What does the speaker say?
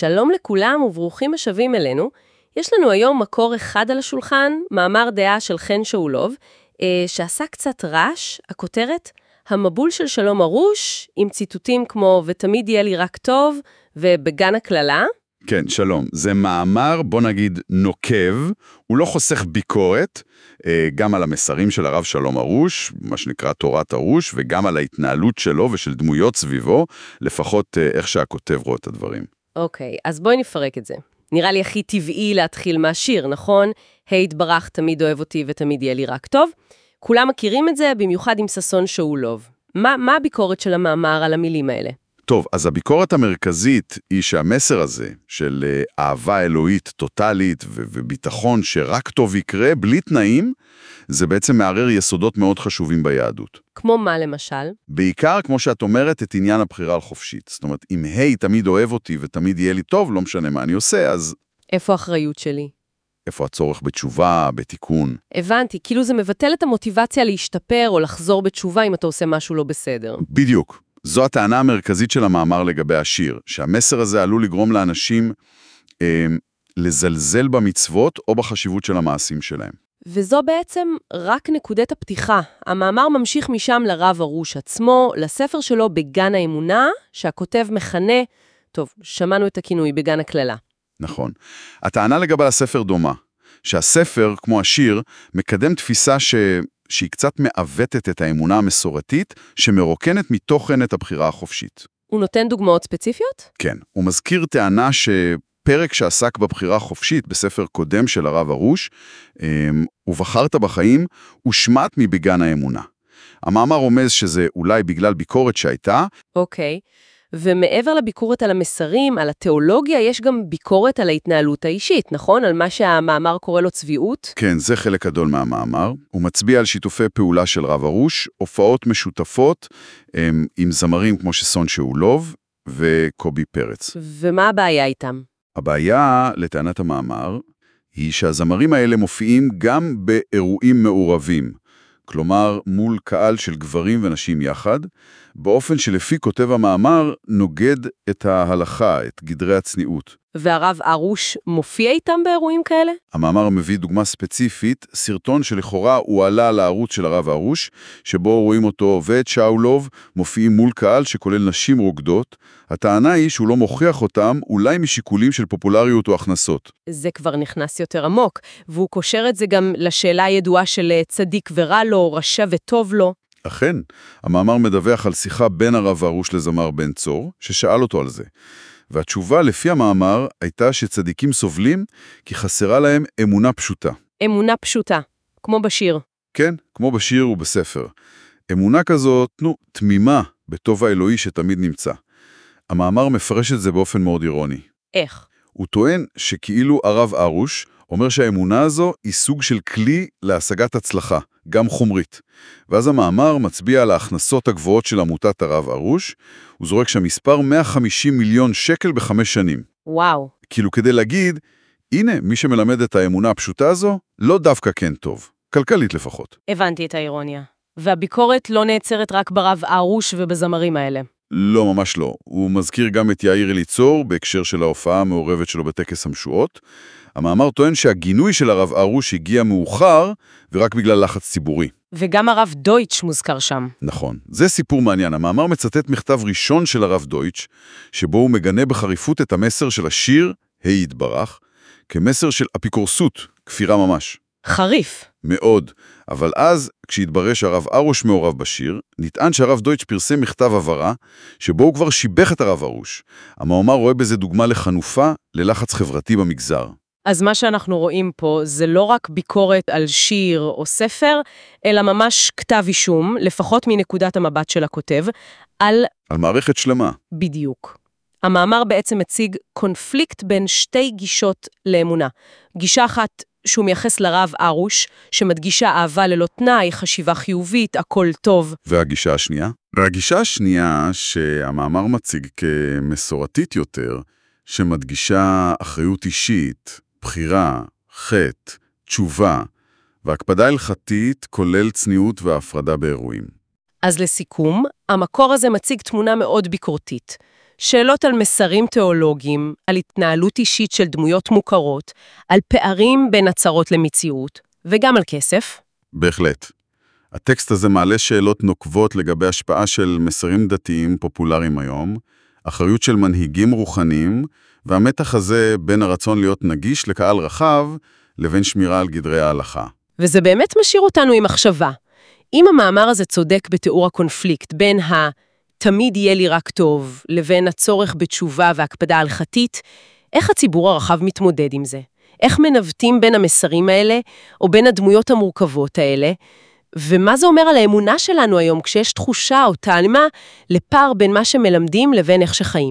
שלום לכולם וברוכים השבים אלינו. יש לנו היום מקור אחד על השולחן, מאמר דעה של חן שאולוב, שעשה קצת רעש, הכותרת, המבול של שלום ארוש, עם ציטוטים כמו ותמיד יהיה לי רק טוב, ובגן הכללה. כן, שלום. זה מאמר, בוא נגיד, נוקב, הוא לא חוסך ביקורת, גם על המסרים של הרב שלום ארוש, מה שנקרא תורת ארוש, וגם על ההתנהלות שלו ושל דמויות סביבו, לפחות איך שהכותב רואה את הדברים. אוקיי, אז בואי נפרק את זה. נראה לי הכי טבעי להתחיל מהשיר, נכון? התברך תמיד אוהב אותי ותמיד יהיה לי רק טוב. כולם מכירים את זה, במיוחד עם ששון שאולוב. מה הביקורת של המאמר על המילים האלה? טוב, אז הביקורת המרכזית היא שהמסר הזה של אהבה אלוהית טוטלית וביטחון שרק טוב יקרה, בלי תנאים, זה בעצם מערער יסודות מאוד חשובים ביהדות. כמו מה למשל? בעיקר, כמו שאת אומרת, את עניין הבחירה החופשית. זאת אומרת, אם תמיד אוהב אותי ותמיד יהיה לי טוב, לא משנה מה אני עושה, אז... איפה האחריות שלי? איפה הצורך בתשובה, בתיקון? הבנתי, כאילו זה מבטל את המוטיבציה להשתפר או לחזור בתשובה אם אתה עושה משהו לא בסדר. בדיוק. זו הטענה המרכזית של המאמר לגבי השיר, שהמסר הזה עלול לגרום לאנשים לזלזל במצוות או בחשיבות של המעשים שלהם. וזו בעצם רק נקודת הפתיחה. המאמר ממשיך משם לרב ארוש עצמו, לספר שלו בגן האמונה, שהכותב מכנה, טוב, שמענו את הכינוי בגן הכללה. נכון. הטענה לגבי הספר דומה, שהספר, כמו השיר, מקדם תפיסה שהיא קצת מעוותת את האמונה המסורתית, שמרוקנת מתוכן את הבחירה החופשית. הוא נותן דוגמאות ספציפיות? כן. הוא מזכיר טענה שפרק שעסק בבחירה החופשית בספר קודם של הרב ארוש, ובחרת בחיים, הושמט מבגן האמונה. המאמר רומז שזה אולי בגלל ביקורת שהייתה. אוקיי. ומעבר לביקורת על המסרים, על התיאולוגיה, יש גם ביקורת על ההתנהלות האישית, נכון? על מה שהמאמר קורא לו צביעות? כן, זה חלק גדול מהמאמר. הוא מצביע על שיתופי פעולה של רב ארוש, הופעות משותפות עם זמרים כמו ששון שאולוב וקובי פרץ. ומה הבעיה איתם? הבעיה, לטענת המאמר, היא שהזמרים האלה מופיעים גם באירועים מעורבים. כלומר, מול קהל של גברים ונשים יחד, באופן שלפי כותב המאמר נוגד את ההלכה, את גדרי הצניעות. והרב ארוש מופיע איתם באירועים כאלה? המאמר מביא דוגמה ספציפית, סרטון שלכאורה הוא עלה לערוץ של הרב ארוש, שבו רואים אותו ואת שאולוב מופיעים מול קהל שכולל נשים רוקדות. הטענה היא שהוא לא מוכיח אותם, אולי משיקולים של פופולריות או הכנסות. זה כבר נכנס יותר עמוק, והוא קושר את זה גם לשאלה הידועה של צדיק ורע לו, רשע וטוב לו. אכן, המאמר מדווח על שיחה בין הרב ארוש לזמר בן צור, ששאל אותו על זה. והתשובה לפי המאמר הייתה שצדיקים סובלים כי חסרה להם אמונה פשוטה. אמונה פשוטה, כמו בשיר. כן, כמו בשיר ובספר. אמונה כזאת, תמימה בטוב האלוהי שתמיד נמצא. המאמר מפרש את זה באופן מאוד אירוני. איך? הוא טוען שכאילו הרב ארוש אומר שהאמונה הזו היא סוג של כלי להשגת הצלחה, גם חומרית. ואז המאמר מצביע על ההכנסות הגבוהות של עמותת הרב ארוש, הוא זורק שהמספר 150 מיליון שקל ב5 שנים. וואו. כאילו כדי להגיד, הנה, מי שמלמד את האמונה הפשוטה הזו, לא דווקא כן טוב, כלכלית לפחות. הבנתי את האירוניה. והביקורת לא נעצרת רק ברב ארוש ובזמרים האלה. לא, ממש לא. הוא מזכיר גם את יאיר אליצור, בהקשר של ההופעה המעורבת שלו בטקס המשואות. המאמר טוען שהגינוי של הרב ארוש הגיע מאוחר, ורק בגלל לחץ ציבורי. וגם הרב דויטש מוזכר שם. נכון. זה סיפור מעניין. המאמר מצטט מכתב ראשון של הרב דויטש, שבו הוא מגנה בחריפות את המסר של השיר, התברך, כמסר של אפיקורסות, כפירה ממש. חריף. מאוד. אבל אז, כשהתברר שהרב ארוש מעורב בשיר, נטען שהרב דויטש פרסם מכתב הבהרה, שבו הוא כבר שיבח את הרב ארוש. המאמר רואה בזה דוגמה לחנופה, ללחץ חברתי במגזר. אז מה שאנחנו רואים פה זה לא רק ביקורת על שיר או ספר, אלא ממש כתב אישום, לפחות מנקודת המבט של הכותב, על מערכת שלמה. בדיוק. המאמר בעצם מציג קונפליקט בין שתי גישות לאמונה. גישה אחת שהוא מייחס לרב ארוש, שמדגישה אהבה ללא תנאי, חשיבה חיובית, הכל טוב. והגישה השנייה? והגישה השנייה שהמאמר מציג כמסורתית יותר, שמדגישה אחריות אישית, בחירה, חטא, תשובה, והקפדה הלכתית כולל צניעות והפרדה באירועים. אז לסיכום, המקור הזה מציג תמונה מאוד ביקורתית, שאלות על מסרים תיאולוגיים, על התנהלות אישית של דמויות מוכרות, על פערים בין הצהרות למציאות, וגם על כסף. בהחלט. הטקסט הזה מעלה שאלות נוקבות לגבי השפעה של מסרים דתיים פופולריים היום, אחריות של מנהיגים רוחניים, והמתח הזה בין הרצון להיות נגיש לקהל רחב, לבין שמירה על גדרי ההלכה. וזה באמת משאיר אותנו עם מחשבה. אם המאמר הזה צודק בתיאור הקונפליקט בין תמיד יהיה לי רק טוב, לבין הצורך בתשובה והקפדה הלכתית, איך הציבור הרחב מתמודד עם זה? איך מנווטים בין המסרים האלה, או בין הדמויות המורכבות האלה? ומה זה אומר על האמונה שלנו היום, כשיש תחושה או טענה לפער בין מה שמלמדים לבין איך שחיים?